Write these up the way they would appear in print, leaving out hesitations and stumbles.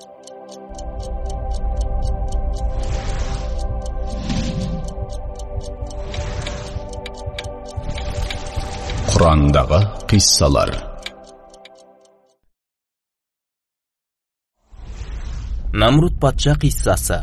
Құрандағы қиссалар. Намруд патша қиссасы.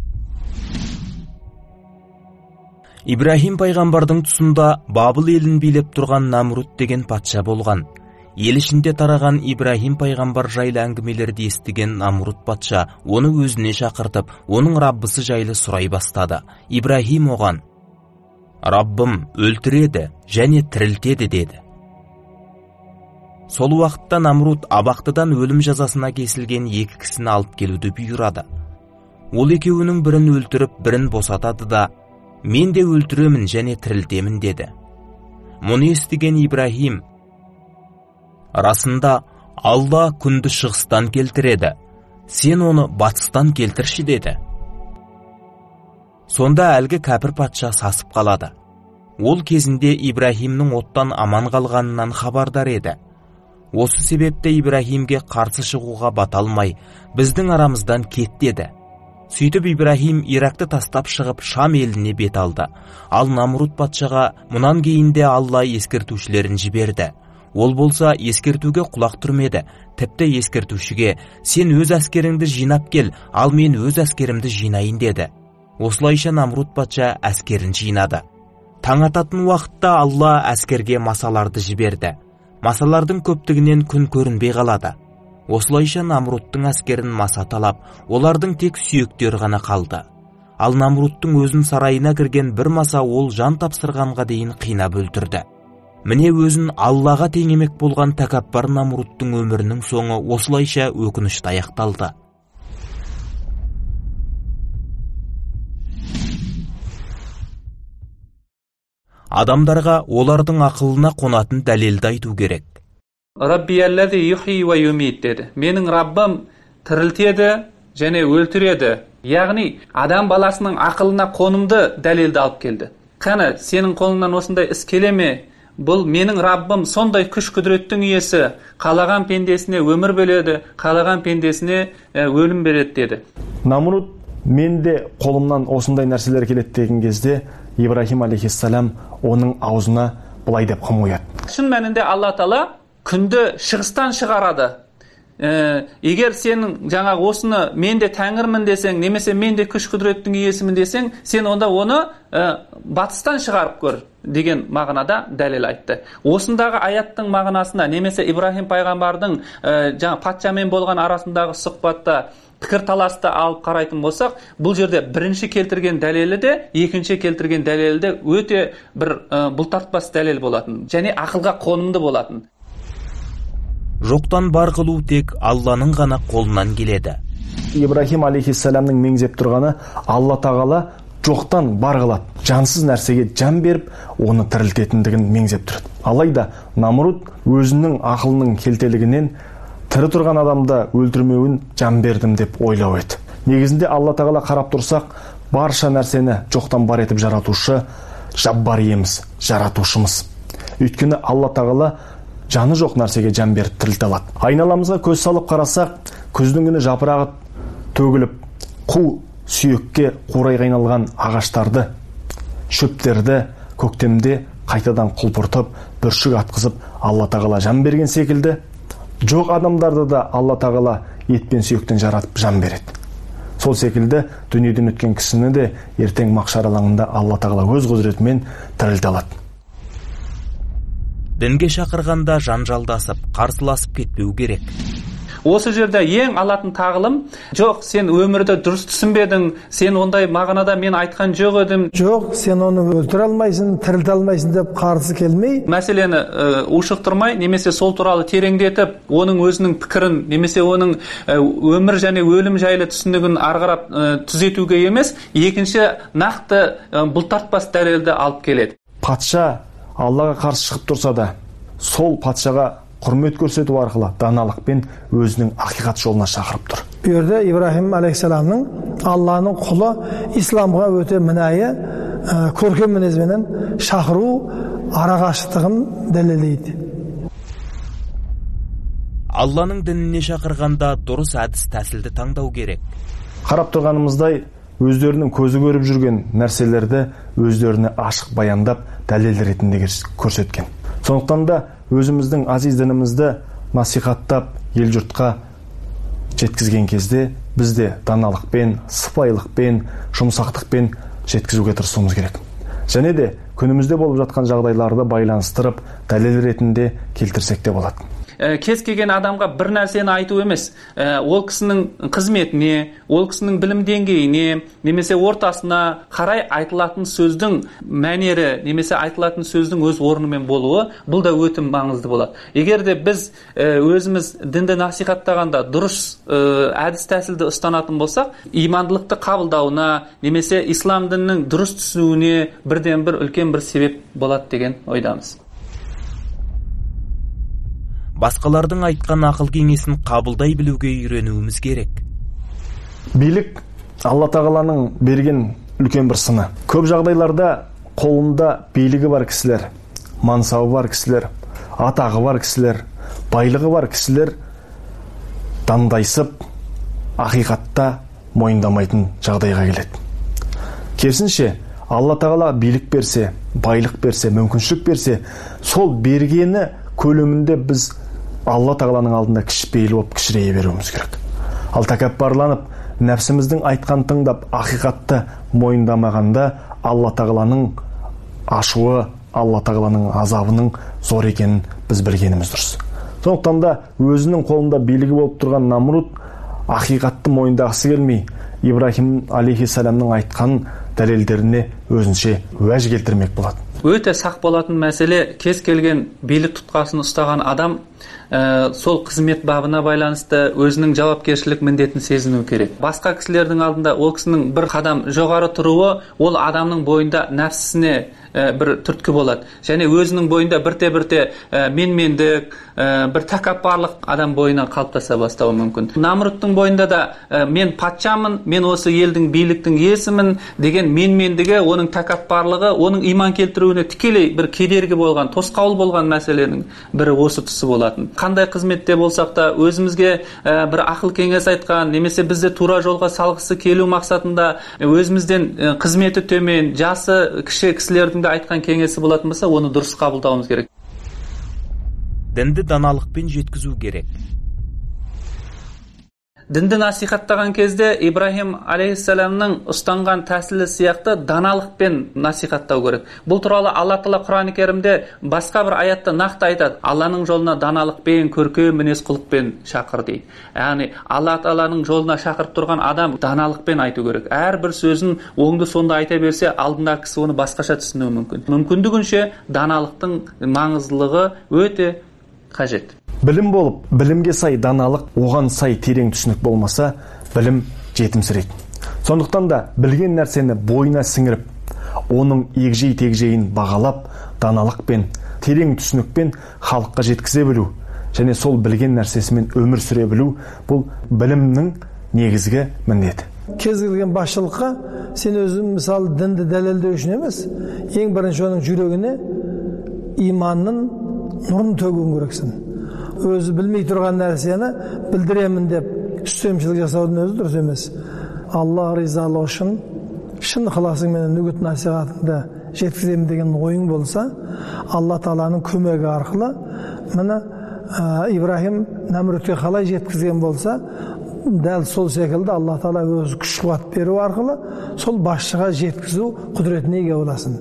Ибрахим пайғамбардың тұсында Бабыл елін билеп тұрған Намруд деген патша болған. Ел ішінде тараған Ибрахим пайғамбар жайлы әңгімелерді естіген Намруд патша оны өзіне шақыртып, оның Раббысы жайлы сұрай бастады. Ибрахим оған: «Раббым өлтіреді және тірілтеді» деді. Сол уақытта Намруд абақтыдан өлім жазасына кесілген екі кісіні алып келуді бұйырады. Ол екеуінің бірін өлтіріп, бірін босатады да: «Мен де өлтіремін және тірілтемін» деді. Мұны естіген Ибрахим: «Расында Алла күнді шығыстан келтіреді, сен оны батыстан келтірші» деді. Сонда әлгі кәпір патша сасып қалады. Ол кезінде Ибрахимнің оттан аман қалғанынан хабардар еді. Осы себепте Ибрахимге қарсы шығуға бата алмай, «Біздің арамыздан кет» деді. Сөйтіп Ибрахим Иракты тастап шығып Шам еліне бет алды. Ал Намруд патшаға мұнан кейінде Алла ескертушілерін жіберді. Ол болса ескертуге құлақ түрмеді. Тіпті ескертушіге: «Сен өз әскеріңді жинап кел, ал мен өз әскерімді жинайын» деді. Осылайша Намруд патша әскерін жинады. Таң ататын уақытта Алла әскерге масаларды жіберді. Масалардың көптігінен күн көрінбей қалады. Осылайша Намрудтың әскерін маса талап, олардың тек сүйектері ғана қалды. Ал Намрудтың өзін сарайына кірген бір маса ол жан тапсырғанға дейін қинап өлтірді. Міне өзін Аллаға теңемек болған тәкаппар Намрудтың өмірінің соңы осылайша өкінішті аяқталды. Адамдарға олардың ақылына қонатын дәлелді айту керек. Раббияллази юхи ва юмит деді. Менің Раббым тірілтеді және өлтіреді. Яғни адам баласының ақылына қонымды дәлелді алып келді. Қане, сенің қолыңнан осындай іс келе ме? Бұл менің Раббым сондай күш құдіреттің иесі, қалаған пендесіне өмір береді, қалаған пендесіне өлім береді деді. Намруд: «Мен де қолымнан осындай нәрселер келеді» деген кезде Ибрахим алейхиссалам оның аузына былай деп қойды: «Шын мәнінде Алла Тағала күнді шығыстан шығарады. Егер сенің жаңағы осыны мен де тәңірмін десең, немесе мен де күш құдіреттің иесімін десең, сен онда оны батыстан шығарып көр» деген мағынада дәлел айтты. Осындағы аяттың мағынасына, немесе Ибрахим пайғамбардың жаңа патшамен болған арасындағы сұхбатта пікір таласты алып қарайтын болсақ, бұл жерде бірінші келтірген дәлелі де, екінші келтірген дәлелі де өте бір бұлтартпас дәлел болатын, және ақылға қонымды болатын. Жоқтан бар қылу тек Алланың ғана қолынан келеді. Ибрахим алейхиссаламның меңзеп тұрғаны Алла Тағала жоқтан бар қылады, жансыз нәрсеге жан беріп, оны тірілтетіндігін меңзеп тұрады. Алайда Намруд өзінің ақылының келтелігінен тірі тұрған адамды өлтірмеуін жан бердім деп ойлау еді. Негізінде Алла Тағала қарап тұрсақ, барша нәрсені жоқтан бар етіп жаратушы Жаббар иеміз, жаратушымыз. Өйткені Алла Тағала жаны жоқ нәрсеге жан беріп тірілте алады. Айналамызға көз салып қарасақ, күздің күні жапырағы төгіліп, қу сүйекке қурайға айналған ағаштарды, шөптерді көктемде қайтадан құлпыртып, бүршік атқызып Алла Тағала жан берген секілді, жоқ адамдарды да Алла Тағала ет пен сүйектен жаратып жан береді. Сол секілді дүниеден өткен кісіні де ертең махшар алаңында Алла Тағала өз құзыретімен тірілте алады. Дінге шақырғанда жанжалдасып, қарсыласып кетпеу керек. Осы жерде ең алатын тағылым: жоқ, сен өмірді дұрыс түсінбедің, сен ондай мағынада мен айтқан жоқ едім. Жоқ, сен оны өлтіре алмайсың, тірілте алмайсың деп қарсы келмей, мәселені ушықтырмай, немесе сол туралы тереңдетіп, оның өзінің пікірін, немесе оның өмір және өлім жайлы түсінігін арғарап түзетуге емес, екінші нақты бұлтартпас дәлелді алып келеді. Патша Аллаға қарсы шығып тұрса да, сол патшаға құрмет көрсету арқылы даналықпен өзінің ақиқат жолына шақырып тұр. Bu yerda İbrahim Aleyhisselam'ның Allah'ның құлы исламға өте мінайы, көркем мінезбенен шақыру арақашықтығын дәлелдейді. Алланың дініне шақырғанда дұрыс әдіс тәсілді таңдау керек. Қарап тұрғанымыздай, өздерінің көзі көріп жүрген нәрселерді өздеріне ашық баяндап, дәлел ретінде көрсеткен. Сондықтан да өзіміздің азиз дінімізді насихаттап, ел жұртқа жеткізген кезде бізде даналықпен, сыпайылықпен, жұмсақтықпен жеткізуге тырысуымыз керек. Және де күнімізде болып жатқан жағдайларды байланыстырып, дәлел ретінде келтірсек те болады. Кез келген адамға бір нәрсені айту емес, ол кісінің қызметіне, ол кісінің білім деңгейіне, немесе ортасына қарай айтылатын сөздің мәнері, немесе айтылатын сөздің өз орнымен болуы, бұл да өте маңызды болады. Егер де біз өзіміз дінді насихаттағанда дұрыс әдіс тәсілді ұстанатын болсақ, имандылықты қабылдауына, немесе ислам дінінің дұрыс түсінуіне бірден бір үлкен бір себеп болады деген ойдамыз. Басқалардың айтқан ақыл кеңесін қабылдай білуге үйренуіміз керек. Билік Алла тағаланың берген үлкен бір сыны. Көп жағдайларда қолында билігі бар кісілер, мансабы бар кісілер, атағы бар кісілер, байлығы бар кісілер дандайсып, ақиқатта мойындамайтын жағдайға келеді. Керісінше, Алла тағала билік берсе, байлық берсе, мүмкіншілік берсе, сол бергені көлемінде біз Алла тағаланың алдында кішіпейіл болып кішірейе беруіміз керек. Ал тәкаппарланып, нәпсіміздің айтқан тыңдап, ақиқатты мойындамағанда Алла тағаланың ашуы, Алла тағаланың азабының зор екенін біз білгеніміз дұрыс. Сондықтан да өзінің қолында билігі болып тұрған Намруд ақиқатты мойындағысы келмей, Ибрахим алейхиссаламның айтқан дәлелдеріне өзінше уәж келтірмек болады. Өте сақ болатын мәселе, кез келген билік тұтқасын ұстаған адам сол қызмет бабына байланысты өзінің жауапкершілік міндетін сезіну керек. Басқа кісілердің алдында ол кісінің бір қадам жоғары тұруы ол адамның бойында нәпсісіне бір түрткі болады. Және өзінің бойында бірте-бірте менмендік, бір тәкаппарлық адам бойынан қалыптаса бастауы мүмкін. Намрудтың бойында да мен патшамын, мен осы елдің биліктің иесімін деген менмендігі, оның тәкаппарлығы, оның иман келтіруіне тікелей бір кедергі болған, тосқауыл болған мәселенің бірі осы тұсы болатын. Қандай қызметте болсақ та өзімізге бір ақыл кеңес айтқан, немесе бізді тура жолға салғысы келу мақсатында өзімізден қызметі төмен, жасы кіші кісілердің айтқан кеңесі болатын болса, оны дұрыс қабылдауымыз керек. Дінді даналықпен жеткізу керек. Дінді насихаттаған кезде Ибрахим алейхиссаламның ұстанған тәсілі сияқты даналықпен насихаттау керек. Бұл туралы Алла Тағала Құран-ы Кәрімде басқа бір аятта нақты айтады. Алланың жолына даналықпен, көркем мінез-құлықпен шақыр дейді. Яғни Алла Тағаланың жолына шақырып тұрған адам даналықпен айту керек. Әрбір сөзін оңды сонда айта берсе, алдындағы кісі оны басқаша түсінуі мүмкін. Мүмкіндігінше даналықтың маңыздылығы өте қажет. Білім болып, білімге сай даналық, оған сай терең түсінік болмаса, білім жетімсірейді. Сондықтан да білген нәрсені бойына сіңіріп, оның егжей-тегжейін бағалап, даналықпен, терең түсінікпен халыққа жеткізе білу, және сол білген нәрсесімен өмір сүре білу, бұл білімнің негізгі міндеті. Кез келген басшылыққа сен өзің мысалы дінді дәлелдеу үшін емес, ең бірінші оның жүрегіне иманның нұрын төгуің керексің. Өзі білмей тұрған нәрсені білдіремін деп үстемшілік жасаудың өзі дұрыс емес. Алла ризалығы үшін шын ықыласыңмен үгіт насихатыңды жеткіземін деген ойың болса, Алла Тағаланың көмегі арқылы міне Ибрахим Намрудке қалай жеткізген болса, дәл сол секілді Алла Тағала өзі күш қуат беру арқылы сол басшыға жеткізу құдіретіне ие боласың.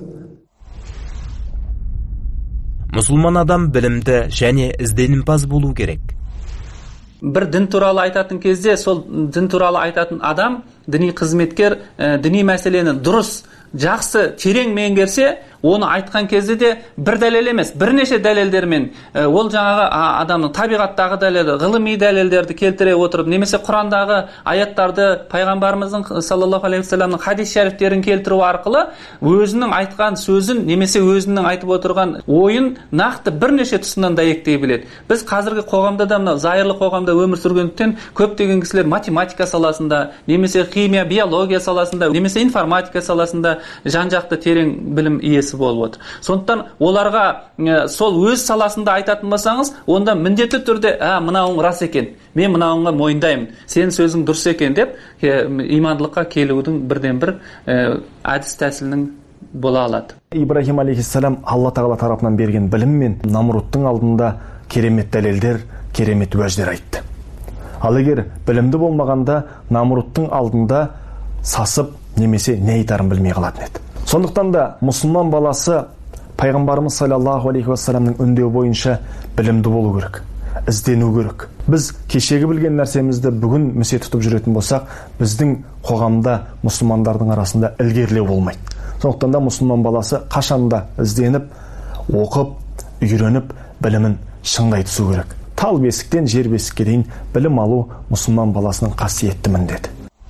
Мұсылман адам білімді және ізденімпаз болу керек. Бір дін туралы айтатын кезде, сол дін туралы айтатын адам, діни қызметкер, діни мәселені дұрыс, жақсы, терең меңгерсе, оны айтқан кезде де бір дәлел емес, бірнеше дәлелдермен, ол жаңағы адамның табиғаттағы дәлелі, ғылыми дәлелдерді келтіре отырып, немесе Құрандағы аяттарды, пайғамбарымыздың саллаллаху алейхи вассаламның хадис шәрифтерін келтіру арқылы өзінің айтқан сөзін, немесе өзінің айтып отырған ойын нақты бірнеше тұсынан дәйектей біледі. Біз қазіргі қоғамда да, мына зайырлы қоғамда өмір сүргендіктен көптеген кісілер математика саласында, немесе химия, биология саласында, немесе информатика саласында жан-жақты терең білім иесі көмектесі болып отыр. Сондықтан оларға сол өз саласында айтатын болсаңыз, онда міндетті түрде мынауың рас екен, мен мынауыңа мойындаймын, сенің сөзің дұрыс екен деп имандылыққа келудің бірден бір әдіс тәсілінің бола алады. Ибрахим алейхиссалам Алла тағала тарапынан берген білім мен Намрудтың алдында керемет дәлелдер, керемет уәждер айтты. Ал егер білімді болмағанда Намрудтың алдында сасып немесе не айтарын білмей қалатын еді. Сондықтан да мұсылман баласы пайғамбарымыз саллаллаху алейхи уассаламның үндеуі бойынша білімді болу керек, іздену керек. Біз кешегі білген нәрсемізді бүгін місе тұтып жүретін болсақ, біздің қоғамда мұсылмандардың арасында ілгерілеу болмайды. Сондықтан да мұсылман баласы қашанда ізденіп, оқып, үйреніп, білімін шыңдай түсу керек. Тал бесіктен жер бесікке дейін білім алу мұсылман баласының қасиетті міндеті.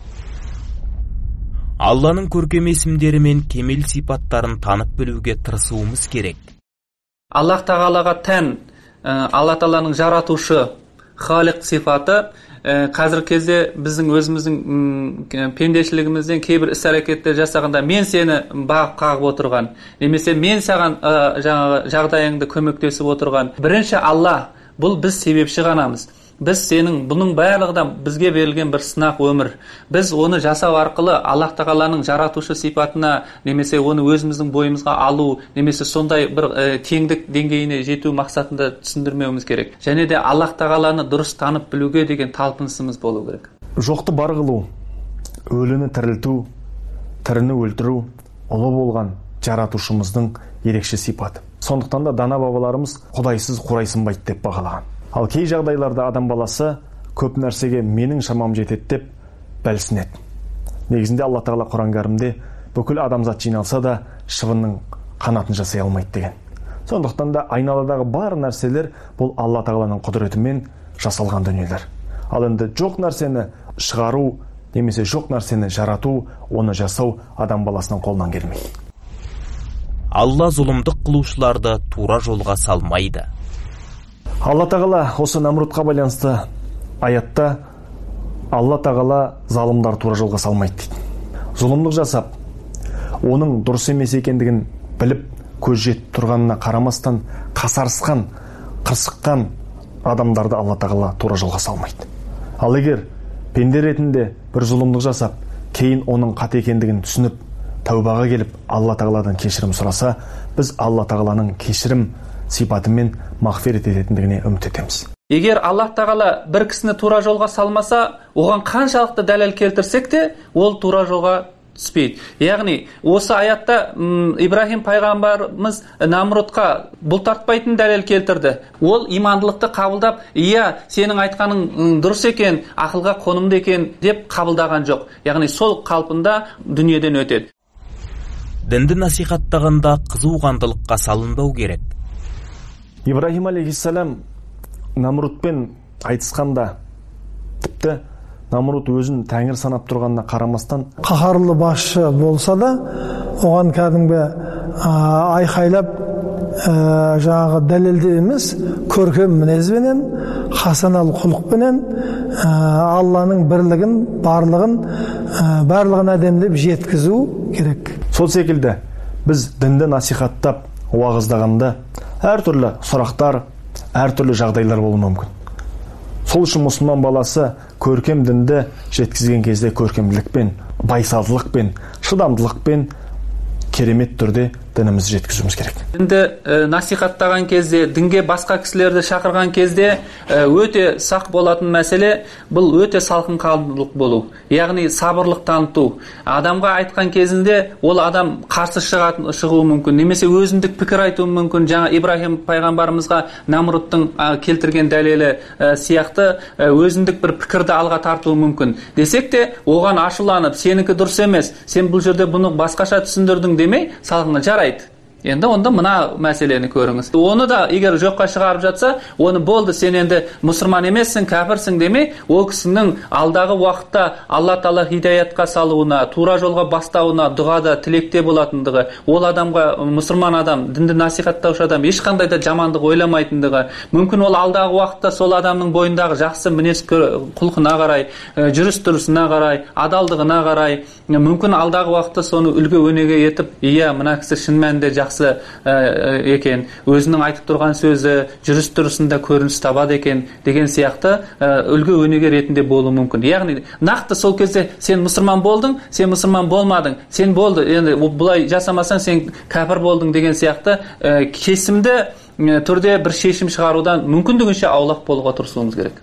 Алланың көркем есімдері мен кемел сипаттарын танып білуге тырысуымыз керек. Аллах тағалаға тән, Алла тағаланың жаратушы, халиқ сипаты қазіргі кезде біздің өзіміздің пендешілігімізден кейбір іс-әрекеттер жасағанда мен сені бағып қағып отырған, немесе мен саған жағдайыңды көмектесіп отырған. Бірінші Алла, бұл біз себепші ғанамыз. Біз сенің бұның барлығыдан бізге берілген бір сынақ өмір. Біз оны жасау арқылы Аллах тағаланың жаратушы сипатына, немесе оны өзіміздің бойымызға алу, немесе сондай бір теңдік деңгейіне жету мақсатында түсіндірмеуіміз керек. Және де Аллах тағаланы дұрыс танып білуге деген талпынысымыз болу керек. Жоқты бар қылу, өліні тірілту, тіріні өлтіру ұлы болған жаратушымыздың ерекше сипаты. Сондықтан да дана бабаларымыз құдайсыз құрайсынбайды деп бағалаған. Ал кей жағдайларда адам баласы көп нәрсеге менің шамам жетеді деп бәлсінеді. Негізінде Алла тағала Құран кәрімде бүкіл адамзат жиналса да шыбынның қанатын жасай алмайды деген. Сондықтан да айналадағы бар нәрселер бұл Алла тағаланың құдіретімен жасалған дүниелер. Ал енді жоқ нәрсені шығару немесе жоқ нәрсені жарату, оны жасау адам баласының қолынан келмейді. Алла зұлымдық қылушыларды тура жолға салмайды. Алла тағала осы Намрудқа байланысты аятта Алла тағала залымдар тура жолға салмайды дейді. Зұлымдық жасап, оның дұрыс емес екендігін біліп, көз жетіп тұрғанына қарамастан қасарысқан, қырсыққан адамдарды Алла тағала тура жолға салмайды. Ал егер пенде ретінде бір зұлымдық жасап, кейін оның қате екендігін түсініп, тәубаға келіп Алла тағаладан кешірім сұраса, біз Алла тағаланың кешірім сипатымен мағфирет ететіндігіне үміт етеміз. Егер Аллах тағала бір кісіні тура жолға салмаса, оған қаншалықты дәлел келтірсек те, ол тура жолға түспейді. Яғни, осы аятта Ибрахим пайғамбарымыз Намрудқа бұлтартпайтын дәлел келтірді. Ол имандылықты қабылдап, иә, сенің айтқаның дұрыс екен, ақылға қонымды екен деп қабылдаған жоқ. Яғни, сол қалпында дүниеден өтеді. Дінді насихаттағанда қызуғандылыққа салынбау керек. Ибрахим алейхиссалам Намрудпен айтысқанда, тіпті Намруд өзін тәңір санап тұрғанына қарамастан, қаһарлы басшы болса да, оған кәдімгі айқайлап жаңағы дәлелде емес, көркем мінезбенен, хасанал құлықпенен Алланың бірлігін, барлығын әдемілеп жеткізу керек. Сол секілді біз дінді насихаттап, уағыздағанда әртүрлі сұрақтар, әртүрлі жағдайлар болуы мүмкін. Сол үшін мұсылман баласы көркем дінді жеткізген кезде көркемділікпен, байсалдылықпен, шыдамдылықпен керемет түрде дінімізді жеткізуіміз керек. Дінді насихаттаған кезде, дінге басқа кісілерді шақырған кезде өте сақ болатын мәселе, бұл өте салқынқалдылық болу. Яғни сабырлық таныту. Адамға айтқан кезінде ол адам қарсы шығуы мүмкін, немесе өзіндік пікір айтуы мүмкін. Жаңа Ибрахим пайғамбарымызға Намрудтың келтірген дәлелі сияқты өзіндік бір пікірді алға тартуы мүмкін. Десек те, оған ашуланып, сенікі дұрыс емес, сен бұл жерде бұны басқаша түсіндірдің демей, салқын жарайды. Енді онда мына мәселені көріңіз. Оны да егер жоққа шығарып жатса, оны болды, сен енді мұсылман емессің, кәпірсің демей, ол кісінің алдағы уақытта Алла тағала хидаятқа салуына, тура жолға бастауына, дұғада, тілекте болатындығы, ол адамға, мұсылман адам, дінді насихаттаушы адам ешқандай да жамандық ойламайтындығы, мүмкін ол алдағы уақытта сол адамның бойындағы жақсы мінез құлқына қарай, жүріс-тұрысына қарай, адалдығына қарай, мүмкін алдағы уақытта соны үлгі өнеге етіп, иә, мына кісі шын мәнінде жақсы жақсы екен, өзінің айтып тұрған сөзі жүріс тұрысында көрініс табады екен деген сияқты үлгі өнеге ретінде болуы мүмкін. Яғни нақты сол кезде сен мұсылман болдың, сен мұсылман болмадың, сен болды, енді бұлай жасамасаң сен кәпір болдың деген сияқты кесімді түрде бір шешім шығарудан мүмкіндігінше аулақ болуға тырысуымыз керек.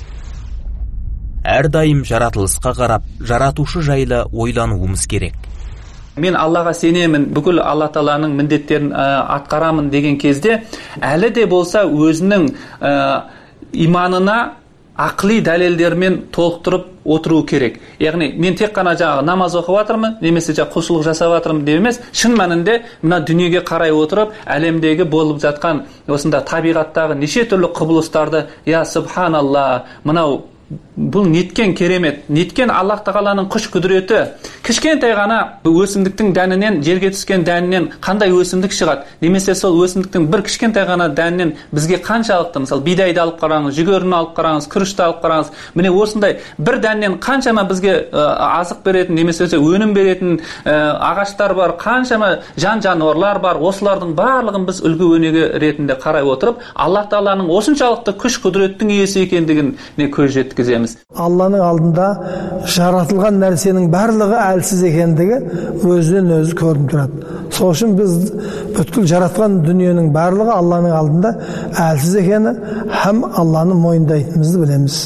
Әрдайым жаратылысқа қарап, жаратушы жайлы ойлануымыз керек. Мен Аллаға сенемін, бүкіл Алла Тағаланың міндеттерін атқарамын деген кезде әлі де болса өзінің иманына ақли дәлелдермен толықтырып отыру керек. Яғни мен тек қана жаңағы намаз оқып жатырмын, немесе құлшылық жасап жатырмын деп емес, шын мәнінде мына дүниеге қарай отырып, әлемдегі болып жатқан осында табиғаттағы неше түрлі құбылыстарды, я субханалла, мынау бұл неткен керемет, неткен Аллах Тағаланың күш құдіреті. Кішкентай ғана өсімдіктің дәнінен, жерге түскен дәнінен қандай өсімдік шығады, немесе сол өсімдіктің бір кішкентай ғана дәнінен бізге қаншалықты, мысалы бидайды алып қараңыз, жүгеріні алып қараңыз, күрішті алып қараңыз, міне осындай бір дәннен қаншама бізге азық беретін, немесе өнім беретін ағаштар бар, қаншама жан-жануарлар бар. Осылардың барлығын біз үлгі өнеге ретінде қарай отырып, Аллах Тағаланың осыншалықты күш құдіреттің иесі екендігіне көз жеткіземіз. Алланың алдында жаратылған нәрсенің барлығы әлсіз екендігі өзінен өзі көрініп тұрады. Сол үшін біз бүткіл жаратқан дүниенің барлығы Алланың алдында әлсіз екені һәм Алланы мойындайтынымызды білеміз.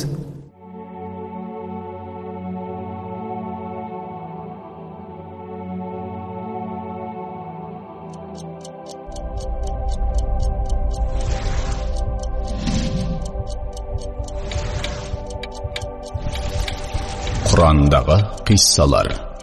Құрандағы қиссалар.